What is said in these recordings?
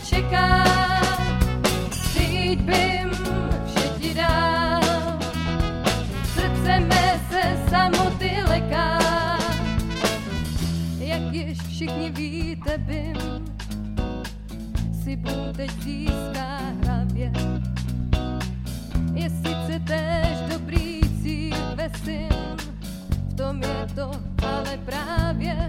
čeká. Přijď bym, vše ti dám, srdce mé se samoty leká. Jak již všichni víte, bym si bůh teď získá hrabě. Je sice též dobrý církve syn, v tom je to ale právě.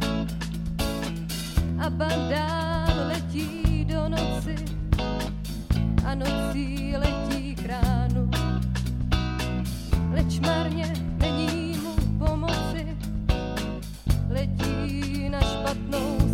A bandál letí do noci a nocí letí k ránu. Leč marně není mu pomoci, letí na špatnou